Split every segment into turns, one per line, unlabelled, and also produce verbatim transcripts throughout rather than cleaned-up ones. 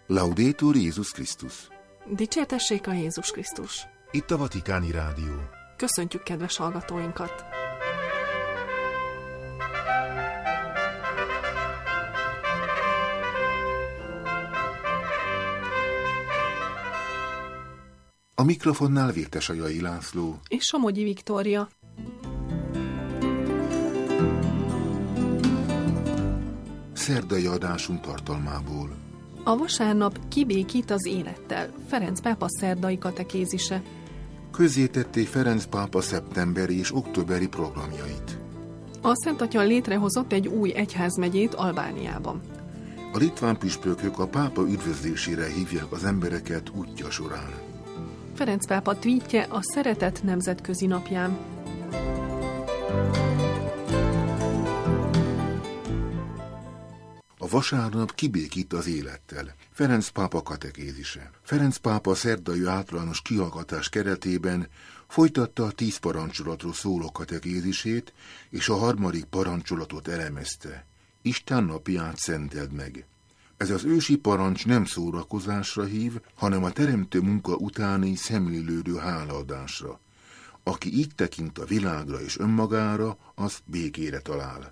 Laudetur Jézus Krisztus.
Dicsértessék a Jézus Krisztus.
Itt a Vatikáni Rádió.
Köszöntjük kedves hallgatóinkat.
A mikrofonnál Vértesajai László
és Somogyi Viktória.
Szerdai adásunk tartalmából.
A vasárnap kibékít az élettel. Ferenc pápa szerdai katekézise.
Közzétették Ferenc pápa szeptemberi és októberi programjait.
A Szent Atya létrehozott egy új egyházmegyét Albániában.
A litván püspökök a pápa üdvözlésére hívják az embereket útja során.
Ferenc pápa tweetje a Szeretet nemzetközi napján.
A vasárnap kibékít az élettel. Ferenc pápa katekézise. Ferenc pápa szerdai általános kihallgatás keretében folytatta a tíz parancsolatról szóló katekézisét, és a harmadik parancsolatot elemezte. Isten napját szenteld meg. Ez az ősi parancs nem szórakozásra hív, hanem a teremtő munka utáni szemlélődő hálaadásra. Aki így tekint a világra és önmagára, az békére talál.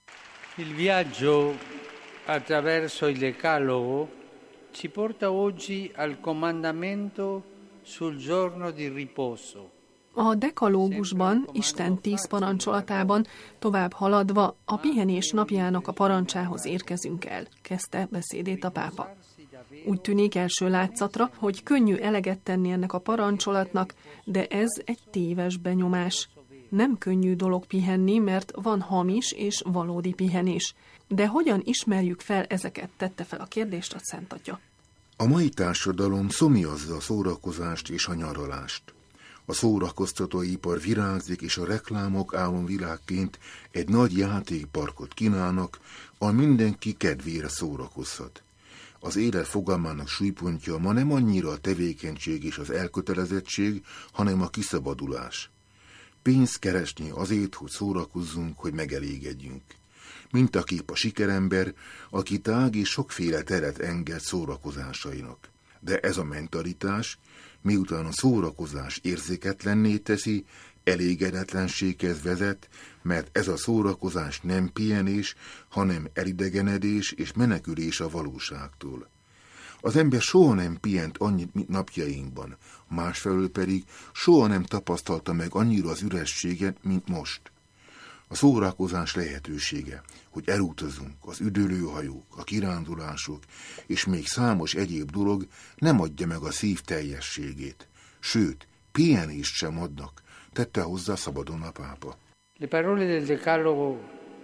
Il viaggio attraverso il Decalogo ci porta oggi al comandamento sul giorno di riposo.
A dekalógusban, Isten tíz parancsolatában tovább haladva a pihenés napjának a parancsához érkezünk el, kezdte beszédét a pápa. Úgy tűnik első látszatra, hogy könnyű eleget tenni ennek a parancsolatnak, de ez egy téves benyomás. Nem könnyű dolog pihenni, mert van hamis és valódi pihenés. De hogyan ismerjük fel ezeket, tette fel a kérdést a Szent Atya.
A mai társadalom szomjazza a szórakozást és a nyaralást. A szórakoztatóipar virágzik, és a reklámok álomvilágként egy nagy játékparkot kínálnak, ahol mindenki kedvére szórakozhat. Az élet fogalmának súlypontja ma nem annyira a tevékenység és az elkötelezettség, hanem a kiszabadulás. Pénzt keresni azért, hogy szórakozzunk, hogy megelégedjünk. Mint a kép a sikerember, aki tág és sokféle teret enged szórakozásainak. De ez a mentalitás, miután a szórakozás érzéketlenné teszi, elégedetlenséghez vezet, mert ez a szórakozás nem pihenés, hanem elidegenedés és menekülés a valóságtól. Az ember soha nem pihent annyit, mint napjainkban, másfelől pedig soha nem tapasztalta meg annyira az ürességet, mint most. A szórakozás lehetősége, hogy elutazunk, az üdülőhajók, a kirándulások és még számos egyéb dolog nem adja meg a szív teljességét. Sőt, pihenést sem adnak, tette hozzá szabadon a pápa.
Le parole del Decalogo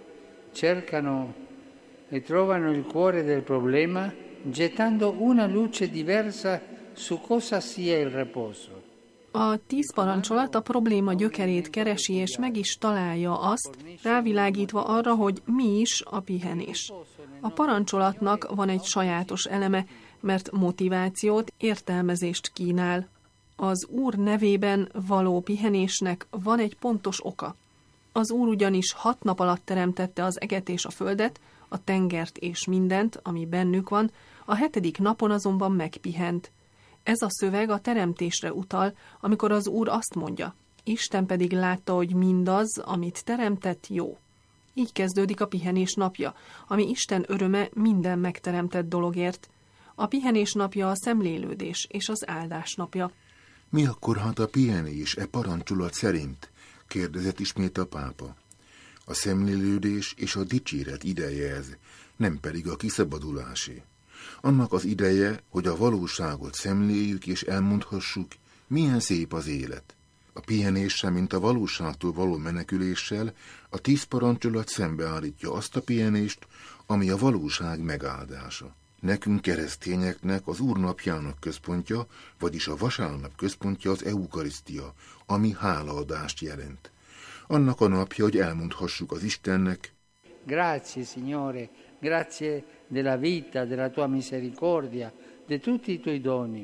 cercano e trovano il cuore del problema, gettando una luce diversa su cosa sia il riposo.
A tíz parancsolat a probléma gyökerét keresi, és meg is találja azt, rávilágítva arra, hogy mi is a pihenés. A parancsolatnak van egy sajátos eleme, mert motivációt, értelmezést kínál. Az Úr nevében való pihenésnek van egy pontos oka. Az Úr ugyanis hat nap alatt teremtette az eget és a földet, a tengert és mindent, ami bennük van, a hetedik napon azonban megpihent. Ez a szöveg a teremtésre utal, amikor az Úr azt mondja, Isten pedig látta, hogy mindaz, amit teremtett, jó. Így kezdődik a pihenés napja, ami Isten öröme minden megteremtett dologért. A pihenés napja a szemlélődés és az áldás napja.
Mi akkor hát a pihenés e parancsolat szerint? Kérdezett ismét a pápa. A szemlélődés és a dicséret ideje ez, nem pedig a kiszabadulásé. Annak az ideje, hogy a valóságot szemléljük és elmondhassuk, milyen szép az élet. A pihenéssel, mint a valóságtól való meneküléssel, a tíz parancsolat szembeállítja azt a pihenést, ami a valóság megáldása. Nekünk keresztényeknek az Úr napjának központja, vagyis a vasárnap központja az eukarisztia, ami hálaadást jelent. Annak a napja, hogy elmondhassuk az Istennek,
Grazie, Signore, grazie della vita, della tua misericordia, di tutti i tuoi doni.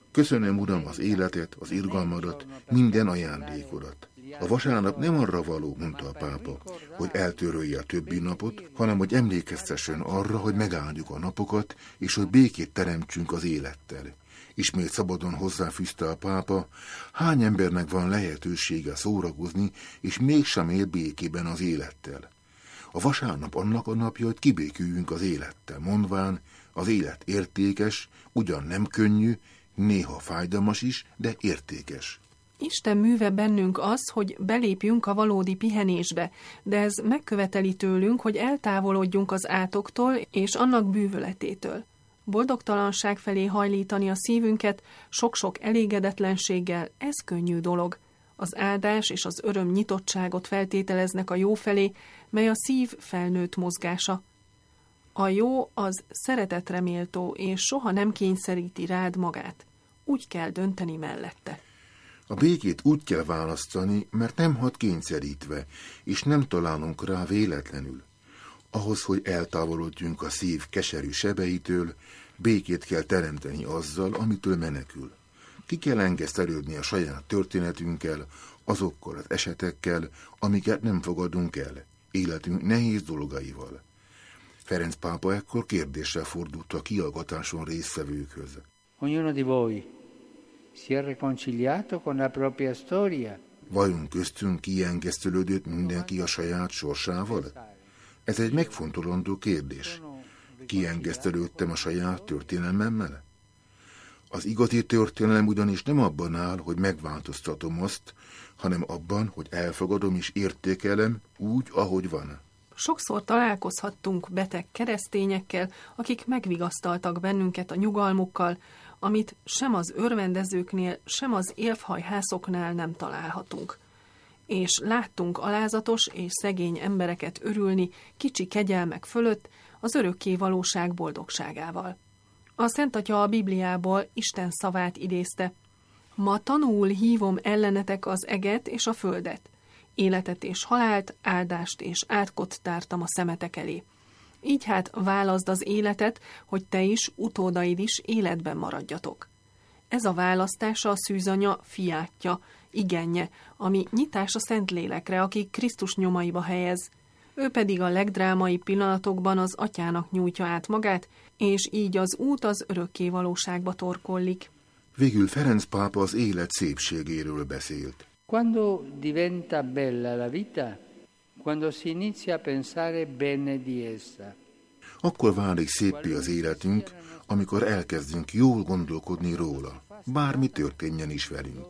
Köszönöm, Uram, az életet, az irgalmadat, minden ajándékodat. A vasárnap nem arra való, mondta a pápa, hogy eltörölje a többi napot, hanem hogy emlékeztessen arra, hogy megáldjuk a napokat, és hogy békét teremtsünk az élettel. Ismét szabadon hozzáfűzte a pápa, hány embernek van lehetősége szórakozni, és mégsem él békében az élettel. A vasárnap annak a napja, hogy kibéküljünk az élettel, mondván, az élet értékes, ugyan nem könnyű, néha fájdalmas is, de értékes.
Isten műve bennünk az, hogy belépjünk a valódi pihenésbe, de ez megköveteli tőlünk, hogy eltávolodjunk az átoktól és annak bűvöletétől. Boldogtalanság felé hajlítani a szívünket sok-sok elégedetlenséggel, ez könnyű dolog. Az áldás és az öröm nyitottságot feltételeznek a jó felé, mely a szív felnőtt mozgása. A jó az szeretetre méltó, és soha nem kényszeríti rád magát. Úgy kell dönteni mellette.
A békét úgy kell választani, mert nem hat kényszerítve, és nem találunk rá véletlenül. Ahhoz, hogy eltávolodjunk a szív keserű sebeitől, békét kell teremteni azzal, amitől menekül. Ki kell engesztelődni a saját történetünkkel, azokkal az esetekkel, amiket nem fogadunk el, életünk nehéz dolgaival. Ferenc pápa ekkor kérdéssel fordult a kihallgatáson résztvevőkhöz.
Ognuno di voi si è riconciliato con la propria storia.
Vajon köztünk kiengesztelődött mindenki a saját sorsával? Ez egy megfontolandó kérdés. Kiengesztelődtem a saját történelmemmel? Az igazi történelem ugyanis nem abban áll, hogy megváltoztatom azt, hanem abban, hogy elfogadom és értékelem úgy, ahogy van.
Sokszor találkozhattunk beteg keresztényekkel, akik megvigasztaltak bennünket a nyugalmukkal, amit sem az örvendezőknél, sem az élfhajhászoknál nem találhatunk. És láttunk alázatos és szegény embereket örülni kicsi kegyelmek fölött az örökké valóság boldogságával. A Szent Atya a Bibliából Isten szavát idézte. Ma tanúul hívom ellenetek az eget és a földet. Életet és halált, áldást és átkot tártam a szemetek elé. Így hát válaszd az életet, hogy te is, utódaid is életben maradjatok. Ez a választása a szűzanya fiátja, igenje, ami nyitás a Szentlélekre, aki Krisztus nyomaiba helyez. Ő pedig a legdrámai pillanatokban az atyának nyújtja át magát, és így az út az örökké valóságba torkollik.
Végül Ferenc pápa az élet szépségéről beszélt.
Quando diventa bella la vita, quando si inizia a pensare bene di essa.
Akkor válik széppé az életünk, amikor elkezdünk jól gondolkodni róla, bármi történjen is velünk.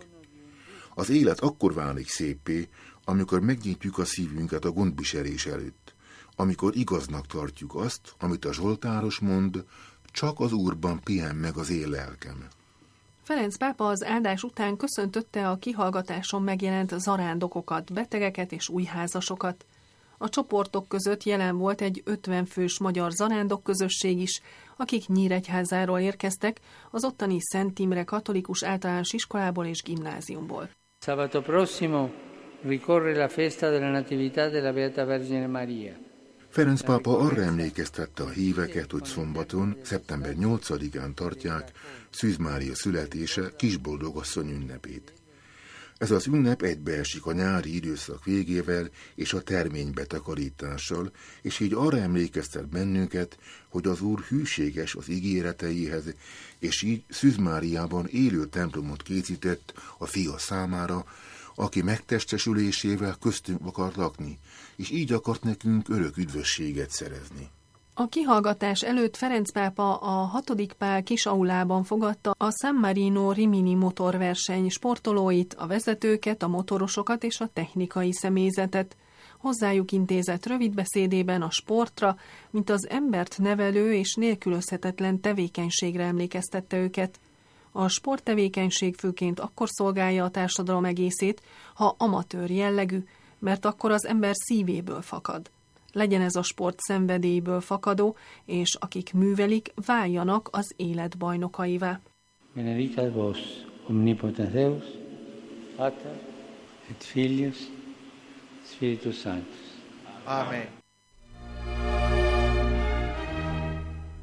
Az élet akkor válik széppé, amikor megnyitjuk a szívünket a gondviselés előtt, amikor igaznak tartjuk azt, amit a Zsoltáros mond, csak az Úrban pihen meg az én lelkem.
Ferenc pápa az áldás után köszöntötte a kihallgatáson megjelent zarándokokat, betegeket és újházasokat. A csoportok között jelen volt egy ötven fős magyar zarándok közösség is, akik Nyíregyházáról érkeztek, az ottani Szent Imre katolikus általános iskolából és gimnáziumból.
Sabato prossimo ricorre la festa della Natività della Beata Vergine Maria.
Ferenc pápa arra emlékeztette a híveket, hogy szombaton, szeptember nyolcadikán tartják Szűz Mária születése Kisboldogasszony ünnepét. Ez az ünnep egybeesik a nyári időszak végével és a termény betakarítással, és így arra emlékeztet bennünket, hogy az Úr hűséges az ígéreteihez, és így Szűz Máriában élő templomot készített a fia számára, aki megtestesülésével köztünk akart lakni, és így akart nekünk örök üdvösséget szerezni.
A kihallgatás előtt Ferenc pápa a hatodik Pál kisaulában fogadta a San Marino Rimini motorverseny sportolóit, a vezetőket, a motorosokat és a technikai személyzetet. Hozzájuk intézett rövid beszédében a sportra, mint az embert nevelő és nélkülözhetetlen tevékenységre emlékeztette őket. A sporttevékenység főként akkor szolgálja a társadalom egészét, ha amatőr jellegű, mert akkor az ember szívéből fakad. Legyen ez a sport szenvedélyből fakadó, és akik művelik, váljanak az élet bajnokaivá.
Benedicat vos, omnipotens Deus, Pater et Filius, Spiritus Sanctus.
Amen.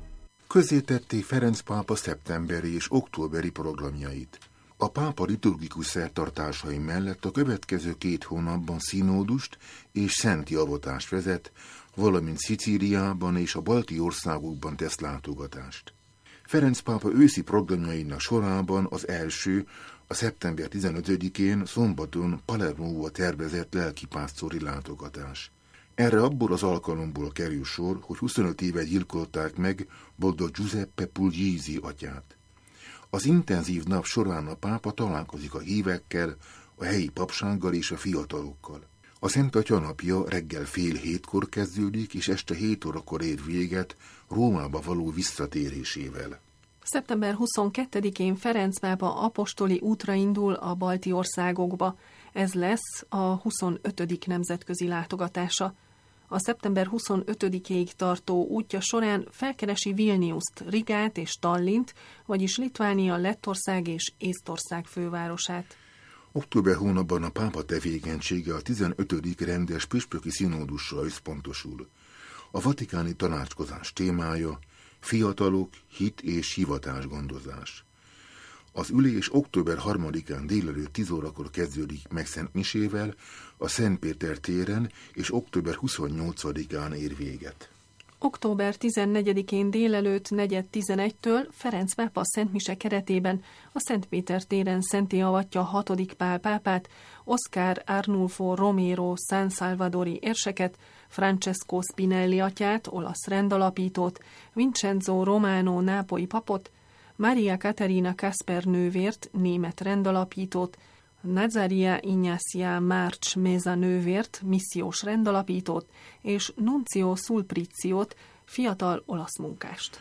Közzétették Ferenc pápa szeptemberi és októberi programjait. A pápa liturgikus szertartásai mellett a következő két hónapban színódust és szenti avatást vezet, valamint Szicíliában és a balti országokban tesz látogatást. Ferenc pápa őszi programjainak sorában az első, a szeptember tizenötödikén szombaton Palermóba tervezett lelkipásztori látogatás. Erre abból az alkalomból kerül sor, hogy huszonöt éve gyilkolták meg boldog Giuseppe Puglisi atyát. Az intenzív nap során a pápa találkozik a hívekkel, a helyi papsággal és a fiatalokkal. A Szent Atya napja reggel fél hétkor kezdődik, és este hét órakor ér véget Rómába való visszatérésével.
szeptember huszonkettedikén Ferenc pápa apostoli útra indul a balti országokba. Ez lesz a huszonötödik nemzetközi látogatása. A szeptember huszonötödikéig tartó útja során felkeresi Vilniuszt, Rigát és Tallint, vagyis Litvánia, Lettország és Észtország fővárosát.
Október hónapban a pápa tevékenysége a tizenötödik rendes püspöki színódusra összpontosul. A vatikáni tanácskozás témája fiatalok, hit és hivatásgondozás. Az ülés október harmadikán délelőtt tíz órakor kezdődik meg Szent Misével a Szent Péter téren, és október huszonnyolcadikán ér véget.
október tizennegyedikén délelőtt negyed tizenegytől Ferenc pápa Szent Mise keretében a Szent Péter téren szentté avatja a hatodik Pál pápát, Oscar Arnulfo Romero San Salvadori érseket, Francesco Spinelli atyát, olasz rendalapítót, Vincenzo Romano nápolyi papot, Maria Caterina Kasper nővért, német rendalapítót, Nazaria Ignacia March Meza nővért, missziós rendalapítót, és Nuncio Sulpriziót, fiatal olasz munkást.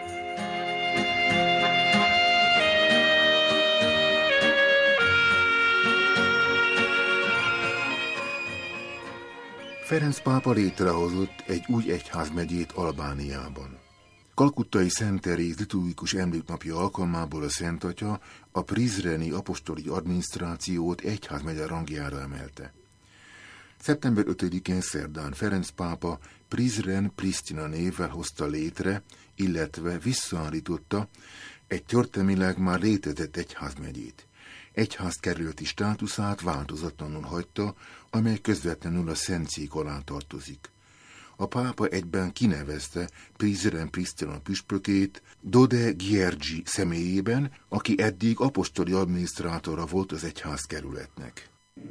Ferenc pápa létrehozott egy új egyházmegyét Albániában. Kalkuttai Szent Teréz liturgikus emléknapja alkalmából a Szent Atya a prizreni apostoli adminisztrációt egyházmegye rangjára emelte. szeptember ötödikén szerdán Ferenc pápa Prizren Pristina névvel hozta létre, illetve visszaállította egy történelmileg már létezett egyházmegyét. Egyházkerületi státuszát változatlanul hagyta, amely közvetlenül a Szentszék alá tartozik. A pápa egyben kinevezte Prizren Pristina püspökét Dode Gyergyi személyében, aki eddig apostoli adminisztrátora volt az egyházkerületnek.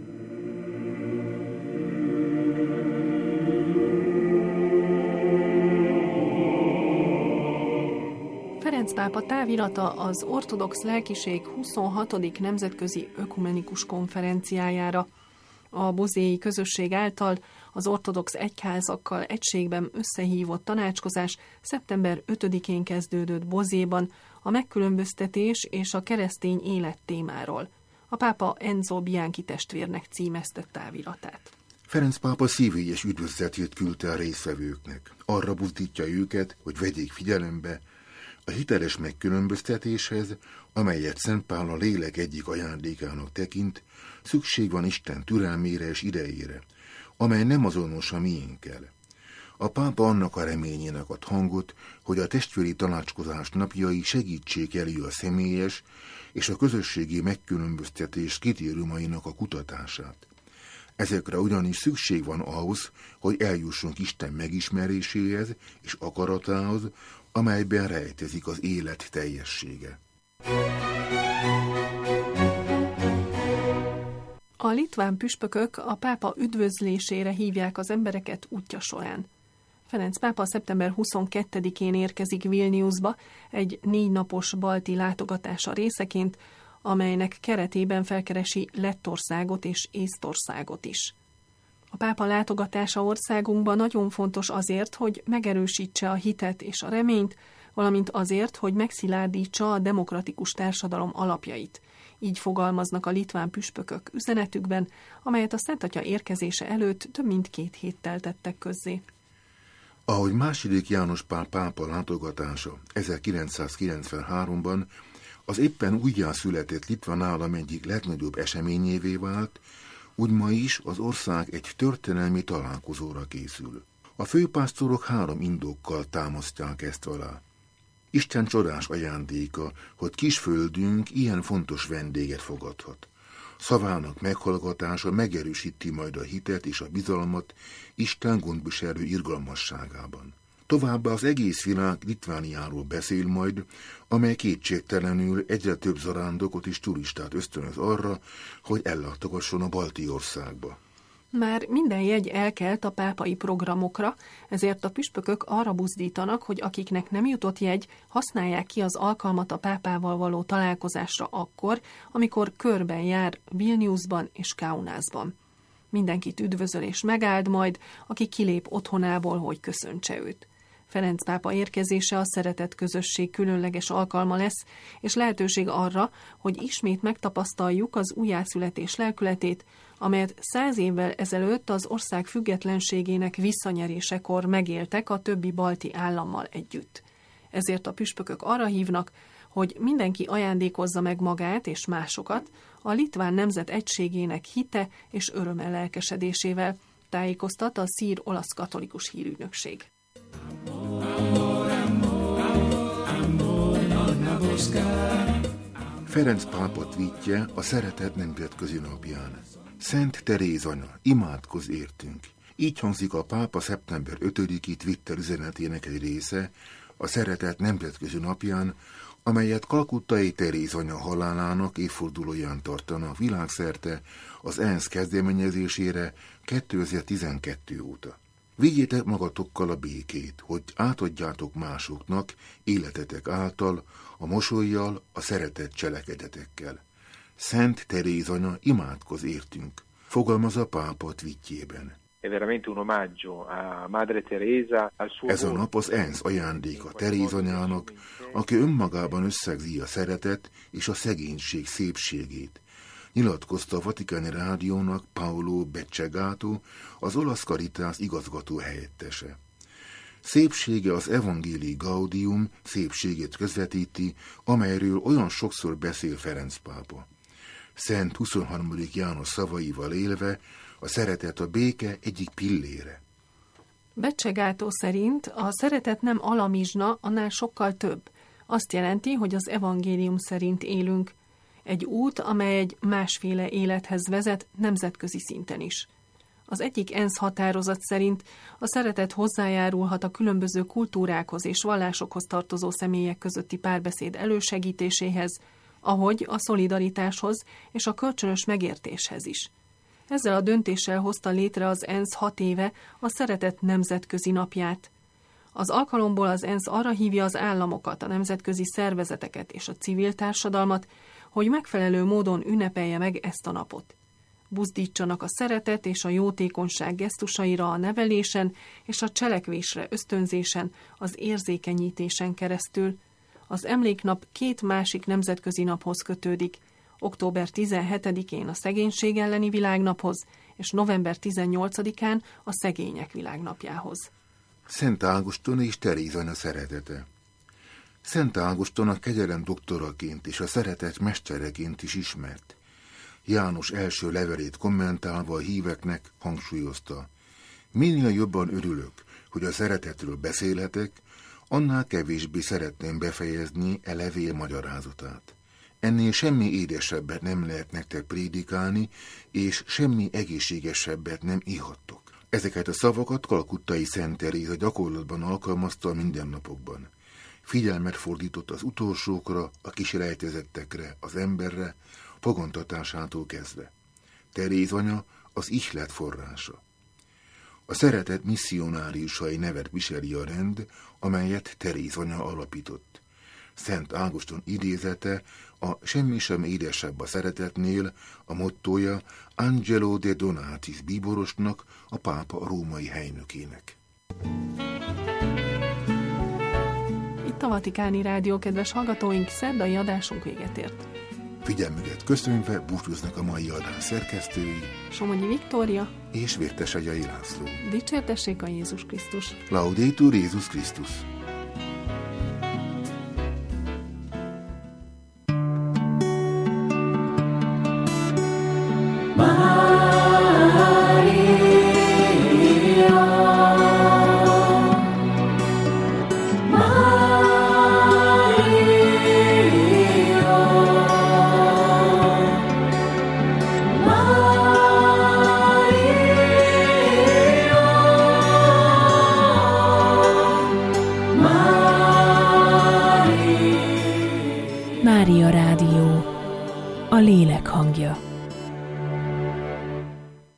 Ferenc pápa távirata az ortodox lelkiség huszonhatodik nemzetközi ökumenikus konferenciájára. A bozéi közösség által az ortodox egyházakkal egységben összehívott tanácskozás szeptember ötödikén kezdődött Bozéban a megkülönböztetés és a keresztény élet témáról. A pápa Enzo Bianchi testvérnek címezte táviratát.
Ferenc pápa szívélyes üdvözletét küldte a résztvevőknek. Arra buzdítja őket, hogy vegyék figyelembe, a hiteles megkülönböztetéshez, amelyet Szent Pál a lélek egyik ajándékának tekint, szükség van Isten türelmére és idejére, amely nem azonos a miénkkel. A pápa annak a reményének ad hangot, hogy a testvéri tanácskozás napjai segítsék elő a személyes és a közösségi megkülönböztetés kritériumainak a kutatását. Ezekre ugyanis szükség van ahhoz, hogy eljussunk Isten megismeréséhez és akaratához, amelyben rejtezik az élet teljessége.
A litván püspökök a pápa üdvözlésére hívják az embereket útja során. Ferenc pápa szeptember huszonkettedikén érkezik Vilniusba egy négy napos balti látogatása részeként, amelynek keretében felkeresi Lettországot és Észtországot is. A pápa látogatása országunkban nagyon fontos azért, hogy megerősítse a hitet és a reményt, valamint azért, hogy megszilárdítsa a demokratikus társadalom alapjait. Így fogalmaznak a litván püspökök üzenetükben, amelyet a Szent Atya érkezése előtt több mint két héttel tettek közzé.
Ahogy második János Pál pápa látogatása ezerkilencszázkilencvenháromban az éppen újjászületett litván állam egyik legnagyobb eseményévé vált, úgy ma is az ország egy történelmi találkozóra készül. A főpásztorok három indokkal támasztják ezt alá. Isten csodás ajándéka, hogy kis földünk ilyen fontos vendéget fogadhat. Szavának meghallgatása megerősíti majd a hitet és a bizalmat Isten gondviselő irgalmasságában. Továbbá az egész világ Litvániáról beszél majd, amely kétségtelenül egyre több zarándokot és turistát ösztönöz arra, hogy ellátogasson a balti országba.
Már minden jegy elkelt a pápai programokra, ezért a püspökök arra buzdítanak, hogy akiknek nem jutott jegy, használják ki az alkalmat a pápával való találkozásra akkor, amikor körben jár Vilniusban és Kaunasban. Mindenkit üdvözöl és megáld majd, aki kilép otthonából, hogy köszöntse őt. Ferenc pápa érkezése a szeretett közösség különleges alkalma lesz, és lehetőség arra, hogy ismét megtapasztaljuk az újjászületés lelkületét, amelyet száz évvel ezelőtt az ország függetlenségének visszanyerésekor megéltek a többi balti állammal együtt. Ezért a püspökök arra hívnak, hogy mindenki ajándékozza meg magát és másokat a litván nemzet egységének hite és öröme lelkesedésével, tájékoztat a szír-olasz katolikus hírügynökség.
Ferenc pápa tweetje a Szeretet nemzetközi napján. Szent Teréz anya, imádkozz értünk! Így hangzik a pápa szeptember ötödiki Twitter üzenetének egy része a Szeretet nemzetközi napján, amelyet Kalkuttai Teréz anya halálának évfordulóján tartanak világszerte az ENSZ kezdeményezésére kétezer-tizenkettő óta. Vigyétek magatokkal a békét, hogy átadjátok másoknak életetek által, a mosollyal, a szeretett cselekedetekkel. Szent Teréz anya, imádkozz értünk, fogalmaz a pápa tweetjében. Ez a nap az ENSZ ajándéka Teréz anyának, aki önmagában összegzi a szeretet és a szegénység szépségét, nyilatkozta a Vatikáni Rádiónak Paolo Beccegato, az olasz Caritas igazgató helyettese. Szépsége az Evangelii Gaudium szépségét közvetíti, amelyről olyan sokszor beszél Ferenc pápa. Szent huszonharmadik János szavaival élve, a szeretet a béke egyik pillére.
Beccegato szerint a szeretet nem alamizsna, annál sokkal több. Azt jelenti, hogy az evangélium szerint élünk. Egy út, amely egy másféle élethez vezet nemzetközi szinten is. Az egyik ENSZ határozat szerint a szeretet hozzájárulhat a különböző kultúrákhoz és vallásokhoz tartozó személyek közötti párbeszéd elősegítéséhez, ahogy a szolidaritáshoz és a kölcsönös megértéshez is. Ezzel a döntéssel hozta létre az ENSZ hat éve a Szeretet nemzetközi napját. Az alkalomból az ENSZ arra hívja az államokat, a nemzetközi szervezeteket és a civil társadalmat, hogy megfelelő módon ünnepelje meg ezt a napot. Buzdítsanak a szeretet és a jótékonyság gesztusaira a nevelésen és a cselekvésre ösztönzésen, az érzékenyítésen keresztül. Az emléknap két másik nemzetközi naphoz kötődik, október tizenhetedikén a szegénység elleni világnaphoz, és november tizennyolcadikán a szegények világnapjához.
Szent Ágoston és Teréz anya szeretete. Szent Ágoston a kegyelem doktoraként és a szeretet mestereként is ismert. János első levelét kommentálva a híveknek hangsúlyozta: minél jobban örülök, hogy a szeretetről beszélhetek, annál kevésbé szeretném befejezni e levél magyarázatát. Ennél semmi édesebbet nem lehet nektek prédikálni, és semmi egészségesebbet nem ihattok. Ezeket a szavakat Kalkuttai Szent Teréz a gyakorlatban alkalmazta a mindennapokban. Figyelmet fordított az utolsókra, a kisrejtezettekre, az emberre, fogantatásától kezdve. Teréz anya az ihlet forrása. A szeretet misszionáriusai nevet viseli a rend, amelyet Teréz anya alapított. Szent Ágoston idézete a semmi sem édesebb a szeretetnél, a mottója Angelo de Donatis bíborosnak, a pápa római helynökének.
Itt a Vatikáni Rádió, kedves hallgatóink, szerdai adásunk véget ért.
Figyelmüket köszönve búcsúznak a mai adás szerkesztői
Somogyi Viktória
és Vértes Agyai László.
Dicsértessék a Jézus Krisztus!
Laudetur Jézus Krisztus!
Maria, Maria. Mária Rádió, a lélek hangja.